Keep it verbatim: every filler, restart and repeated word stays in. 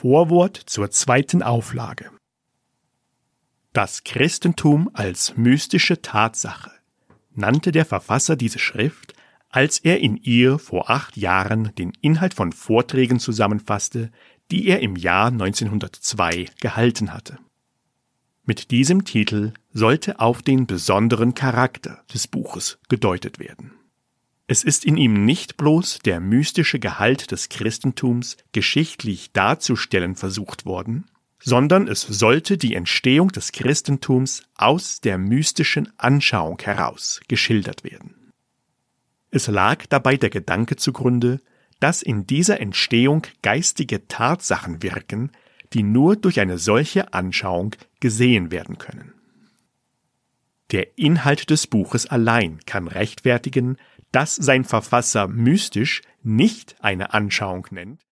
Vorwort zur zweiten Auflage. Das Christentum als mystische Tatsache nannte der Verfasser diese Schrift, als er in ihr vor acht Jahren den Inhalt von Vorträgen zusammenfasste, die er im Jahr neunzehnhundertzwei gehalten hatte. Mit diesem Titel sollte auf den besonderen Charakter des Buches gedeutet werden. Es ist in ihm nicht bloß der mystische Gehalt des Christentums geschichtlich darzustellen versucht worden, sondern es sollte die Entstehung des Christentums aus der mystischen Anschauung heraus geschildert werden. Es lag dabei der Gedanke zugrunde, dass in dieser Entstehung geistige Tatsachen wirken, die nur durch eine solche Anschauung gesehen werden können. Der Inhalt des Buches allein kann rechtfertigen, dass sein Verfasser mystisch nicht eine Anschauung nennt,